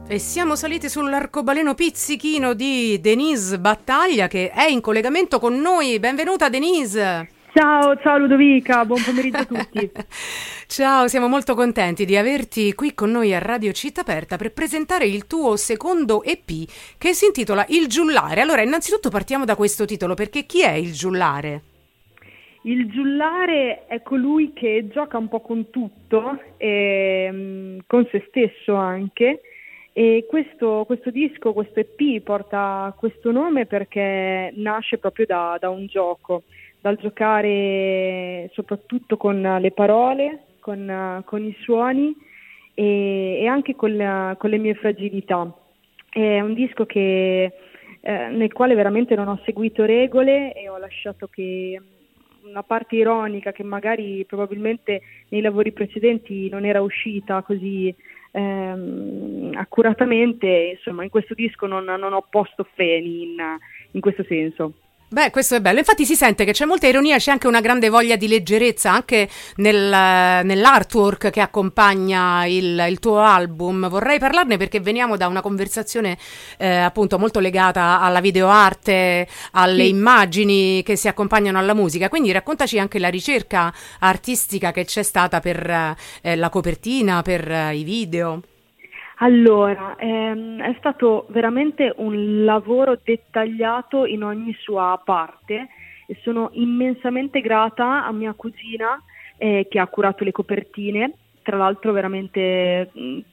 E siamo saliti sull'arcobaleno pizzichino di Denise Battaglia, che è in collegamento con noi. Benvenuta Denise! Ciao Ludovica, buon pomeriggio a tutti. Ciao, siamo molto contenti di averti qui con noi a Radio Città Aperta per presentare il tuo secondo EP che si intitola Il Giullare. Allora, innanzitutto partiamo da questo titolo, perché chi è il giullare? Il giullare è colui che gioca un po' con tutto, con se stesso anche, e questo disco, questo EP porta questo nome perché nasce proprio da un gioco, dal giocare soprattutto con le parole, con i suoni e anche con le mie fragilità. È un disco nel quale veramente non ho seguito regole e ho lasciato che una parte ironica che magari probabilmente nei lavori precedenti non era uscita così accuratamente, insomma in questo disco non ho posto freni in questo senso. Beh, questo è bello. Infatti si sente che c'è molta ironia, c'è anche una grande voglia di leggerezza anche nell'artwork che accompagna il tuo album. Vorrei parlarne perché veniamo da una conversazione appunto molto legata alla videoarte, alle immagini che si accompagnano alla musica. Quindi raccontaci anche la ricerca artistica che c'è stata per la copertina, per i video. Allora, è stato veramente un lavoro dettagliato in ogni sua parte e sono immensamente grata a mia cugina che ha curato le copertine. Tra l'altro veramente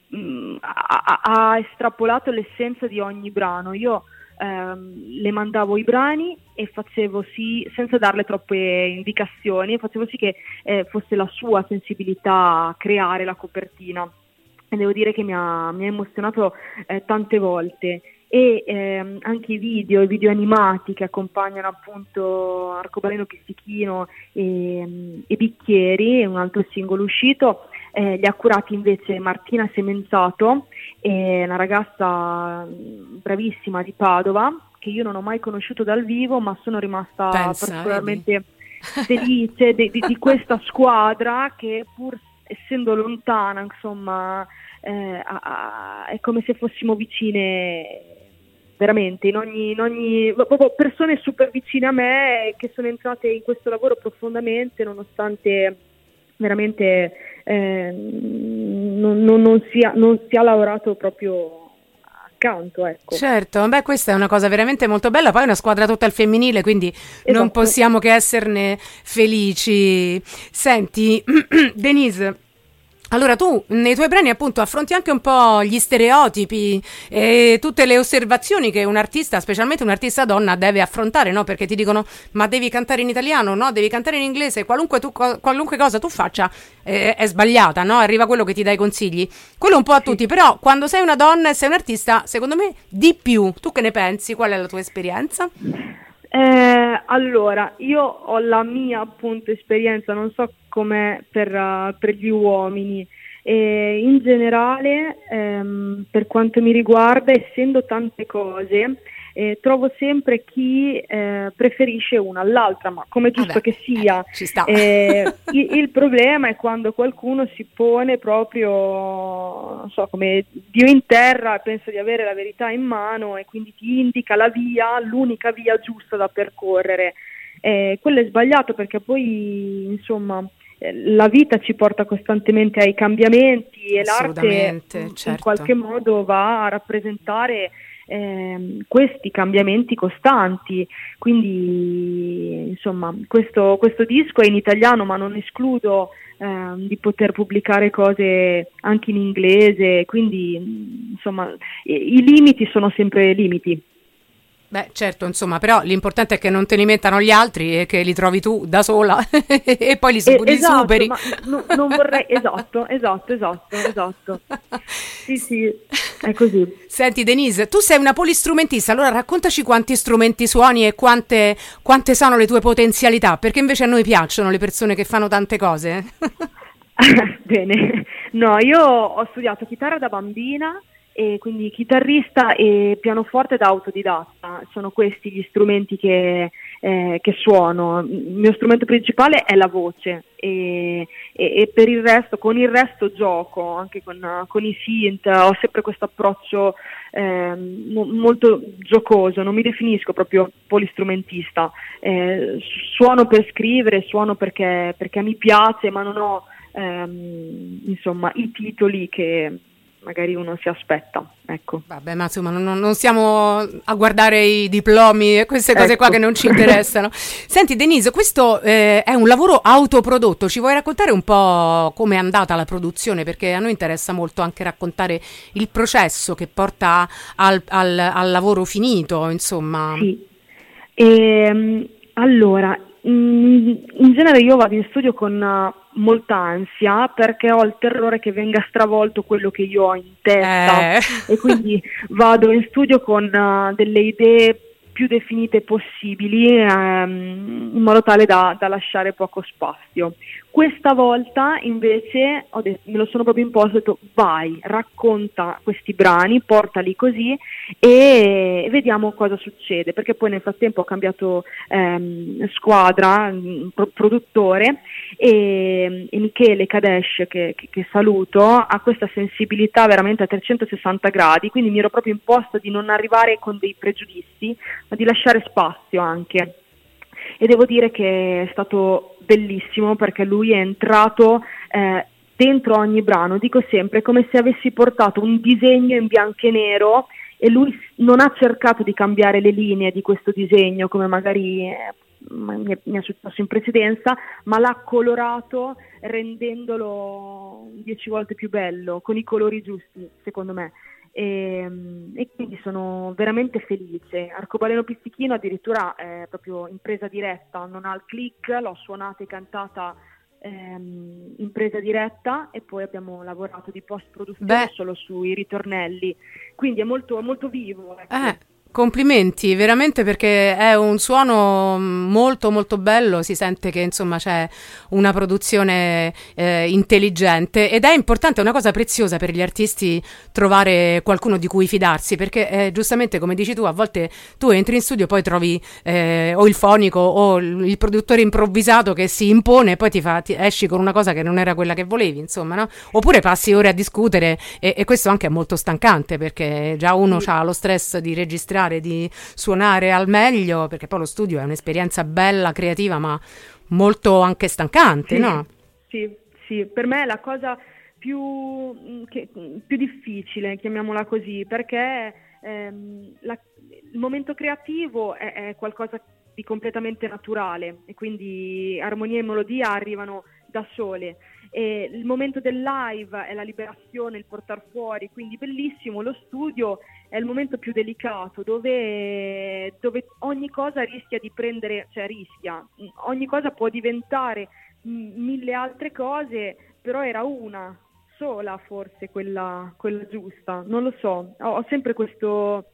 ha estrapolato l'essenza di ogni brano. Io le mandavo i brani e facevo sì, senza darle troppe indicazioni, facevo sì che fosse la sua sensibilità a creare la copertina. E devo dire che mi ha emozionato tante volte e anche i video animati che accompagnano appunto Arcobaleno Pizzichino e Bicchieri, un altro singolo uscito, li ha curati invece Martina Semenzato, una ragazza bravissima di Padova che io non ho mai conosciuto dal vivo, ma sono rimasta particolarmente felice di questa squadra che pur essendo lontana, insomma, è come se fossimo vicine veramente, in ogni proprio persone super vicine a me che sono entrate in questo lavoro profondamente, nonostante veramente non sia lavorato proprio accanto, ecco. Certo, beh, questa è una cosa veramente molto bella, poi è una squadra tutta al femminile, quindi non possiamo che esserne felici. Senti, Denise, allora tu nei tuoi brani appunto affronti anche un po' gli stereotipi e tutte le osservazioni che un artista, specialmente un'artista donna, deve affrontare, no? Perché ti dicono ma devi cantare in italiano, no? Devi cantare in inglese, qualunque cosa tu faccia è sbagliata, no? Arriva quello che ti dà i consigli. Quello un po' a tutti, però quando sei una donna e sei un artista, secondo me di più. Tu che ne pensi? Qual è la tua esperienza? Allora, io ho la mia appunto esperienza, non so com'è per gli uomini. In generale, per quanto mi riguarda, essendo tante cose, trovo sempre chi preferisce una all'altra, ma come giusto che sia. Ci sta. Il problema è quando qualcuno si pone proprio, non so, come Dio in terra, pensa di avere la verità in mano e quindi ti indica la via, l'unica via giusta da percorrere. Quello è sbagliato perché poi, insomma, la vita ci porta costantemente ai cambiamenti e l'arte certo. in qualche modo va a rappresentare questi cambiamenti costanti, quindi insomma questo disco è in italiano, ma non escludo di poter pubblicare cose anche in inglese, quindi insomma i limiti sono sempre limiti. Beh, certo, insomma, però l'importante è che non te li mettano gli altri e che li trovi tu da sola e poi li superi. Ma non vorrei, esatto. Sì, è così. Senti Denise, tu sei una polistrumentista, allora raccontaci quanti strumenti suoni e quante sono le tue potenzialità, perché invece a noi piacciono le persone che fanno tante cose. Bene, no, io ho studiato chitarra da bambina, e quindi chitarrista e pianoforte da autodidatta, sono questi gli strumenti che che suono. Il mio strumento principale è la voce e per il resto, con il resto gioco, anche con i synth, ho sempre questo approccio molto giocoso, non mi definisco proprio polistrumentista, suono per scrivere, suono perché mi piace, ma non ho insomma i titoli che magari uno si aspetta, ecco. Vabbè, ma insomma non stiamo a guardare i diplomi e queste cose qua che non ci interessano. Senti Denise, questo è un lavoro autoprodotto, ci vuoi raccontare un po' come è andata la produzione? Perché a noi interessa molto anche raccontare il processo che porta al lavoro finito, insomma. Sì, allora, in genere io vado in studio con molta ansia perché ho il terrore che venga stravolto quello che io ho in testa e quindi vado in studio con delle idee più definite possibili in modo tale da lasciare poco spazio. Questa volta invece me lo sono proprio imposto, ho detto vai, racconta questi brani, portali così e vediamo cosa succede, perché poi nel frattempo ho cambiato squadra, produttore e Michele Kadesh che saluto ha questa sensibilità veramente a 360 gradi, quindi mi ero proprio imposta di non arrivare con dei pregiudizi ma di lasciare spazio anche. E devo dire che è stato bellissimo perché lui è entrato dentro ogni brano, dico sempre, come se avessi portato un disegno in bianco e nero e lui non ha cercato di cambiare le linee di questo disegno come magari mi è successo in precedenza, ma l'ha colorato rendendolo 10 volte più bello, con i colori giusti, secondo me. E quindi sono veramente felice. Arcobaleno Pizzichino addirittura è proprio in presa diretta, non ha il click, l'ho suonata e cantata in presa diretta e poi abbiamo lavorato di post-produzione solo sui ritornelli, quindi è molto, molto vivo, ecco. Complimenti, veramente, perché è un suono molto molto bello, si sente che insomma c'è una produzione intelligente ed è importante, è una cosa preziosa per gli artisti trovare qualcuno di cui fidarsi, perché giustamente come dici tu, a volte tu entri in studio poi trovi o il fonico o il produttore improvvisato che si impone e poi ti esci con una cosa che non era quella che volevi, insomma, no? Oppure passi ore a discutere e questo anche è molto stancante, perché già uno ha lo stress di registrare, di suonare al meglio, perché poi lo studio è un'esperienza bella, creativa, ma molto anche stancante, no? Sì, per me è la cosa più difficile, chiamiamola così, perché il momento creativo è qualcosa di completamente naturale e quindi armonia e melodia arrivano da sole. E il momento del live è la liberazione, il portar fuori, quindi bellissimo. Lo studio è il momento più delicato dove ogni cosa rischia di prendere, ogni cosa può diventare mille altre cose, però era una sola forse quella giusta, non lo so, ho sempre questa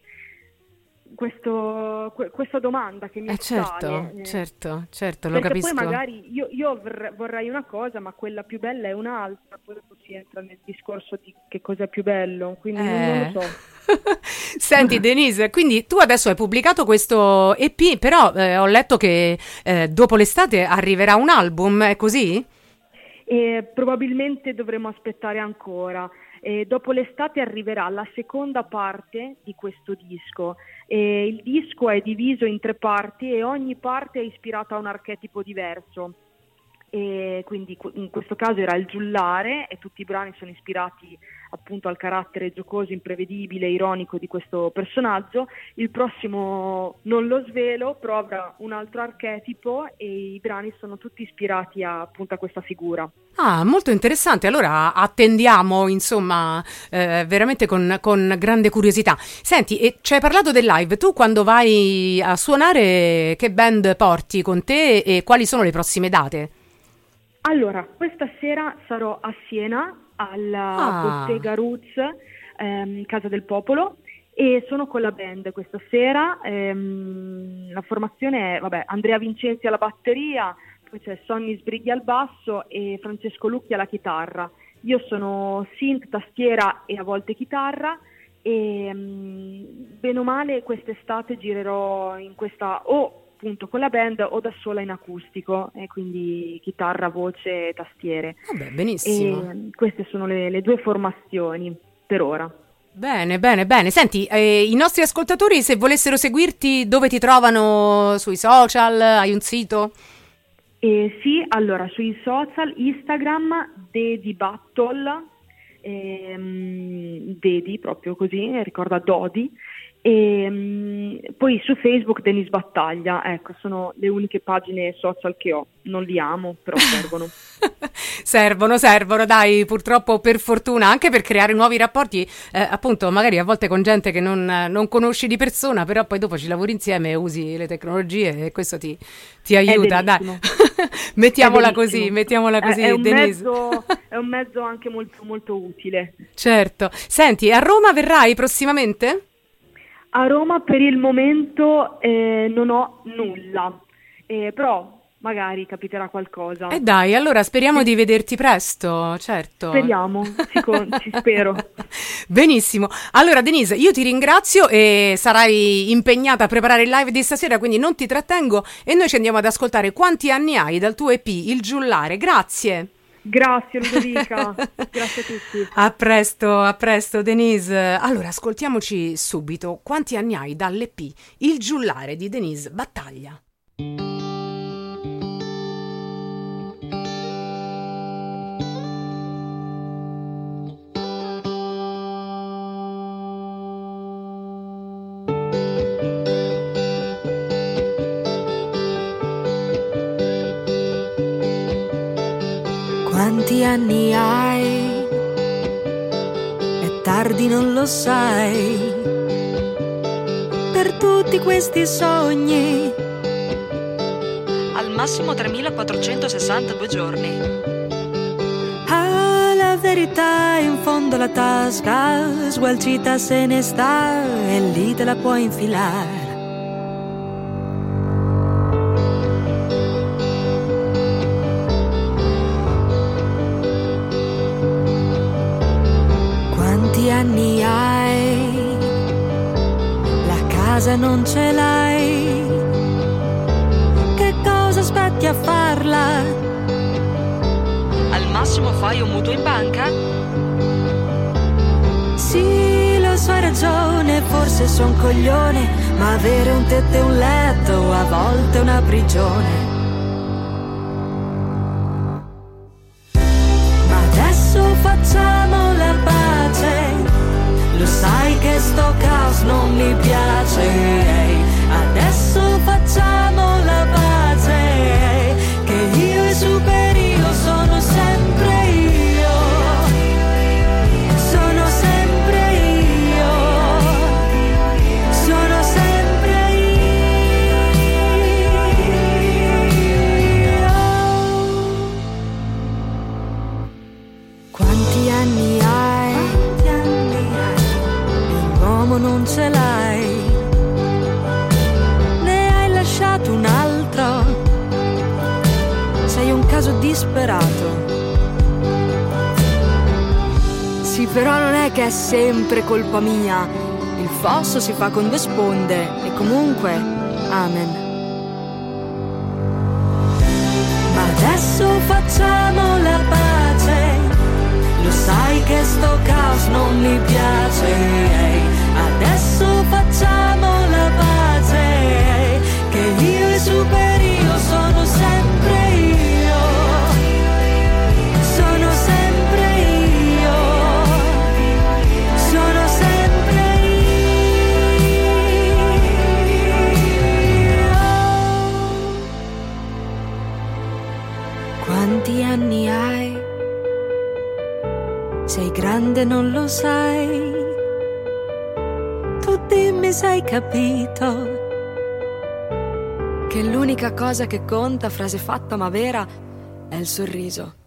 domanda che mi certo, lo perché capisco. poi magari io vorrei una cosa, ma quella più bella è un'altra, poi dopo si entra nel discorso di che cosa è più bello, quindi non lo so. Senti Denise, quindi tu adesso hai pubblicato questo EP, però ho letto che dopo l'estate arriverà un album, è così? Probabilmente dovremo aspettare ancora. Dopo l'estate arriverà la seconda parte di questo disco. Il disco è diviso in 3 parti e ogni parte è ispirata a un archetipo diverso. E quindi in questo caso era il giullare e tutti i brani sono ispirati appunto al carattere giocoso, imprevedibile, ironico di questo personaggio. Il prossimo non lo svelo, però avrà un altro archetipo e i brani sono tutti ispirati appunto a questa figura. Ah, molto interessante. Allora attendiamo, insomma, veramente con grande curiosità. Senti, ci hai parlato del live. Tu quando vai a suonare, che band porti con te e quali sono le prossime date? Allora, questa sera sarò a Siena, alla Bottega Roots, Casa del Popolo, e sono con la band questa sera. La formazione è, Andrea Vincenzi alla batteria, poi c'è Sonny Sbrighi al basso e Francesco Lucchi alla chitarra. Io sono synth, tastiera e a volte chitarra e bene o male quest'estate girerò in questa appunto con la band o da sola in acustico, e quindi chitarra, voce, tastiere. Vabbè, benissimo. E queste sono le 2 formazioni per ora. Bene. Senti, i nostri ascoltatori, se volessero seguirti, dove ti trovano? Sui social? Hai un sito? Sì, allora sui social, Instagram, Dedi Battle, Dedi proprio così, ricorda Dodi, e poi su Facebook Denise Battaglia. Ecco, sono le uniche pagine social che ho. Non li amo, però servono. servono, dai, purtroppo, per fortuna, anche per creare nuovi rapporti, appunto, magari a volte con gente che non conosci di persona, però poi dopo ci lavori insieme e usi le tecnologie e questo ti aiuta, dai. mettiamola così, è Denise. È un mezzo anche molto, molto utile. Certo. Senti, a Roma verrai prossimamente? A Roma per il momento non ho nulla, però magari capiterà qualcosa. Dai, allora speriamo di vederti presto, certo. Speriamo, ci spero. Benissimo. Allora Denise, io ti ringrazio e sarai impegnata a preparare il live di stasera, quindi non ti trattengo e noi ci andiamo ad ascoltare Quanti anni hai dal tuo EP Il Giullare. Grazie. Grazie Ludovica, grazie a tutti. A presto Denise. Allora ascoltiamoci subito Quanti anni hai dall'EP Il Giullare di Denise Battaglia. Quanti anni hai? È tardi, non lo sai. Per tutti questi sogni, al massimo 3462 giorni. Ah, la verità in fondo alla tasca, sgualcita se ne sta e lì te la puoi infilare. Quanti anni hai? La casa non ce l'hai. Che cosa aspetti a farla? Al massimo fai un mutuo in banca? Sì, lo so, hai ragione, forse son coglione, ma avere un tetto e un letto a volte è una prigione. Ma adesso facciamo la pace. Lo sai che sto caos non mi piace. Adesso facciamo la pace. Che io e Superio sono sempre io. Sono sempre io. Sono sempre io. Quanti anni hai? Non ce l'hai, ne hai lasciato un altro, sei un caso disperato. Sì, però non è che è sempre colpa mia, il fosso si fa con 2 sponde e comunque, amen. Ma adesso facciamo la pace, lo sai che sto caos non mi piace. Adesso facciamo la pace, che io e Superio sono sempre io. Sono sempre io. Sono sempre io. Quanti anni hai? Sei grande, non lo sai. Dimmi se hai capito che l'unica cosa che conta, frase fatta ma vera, è il sorriso.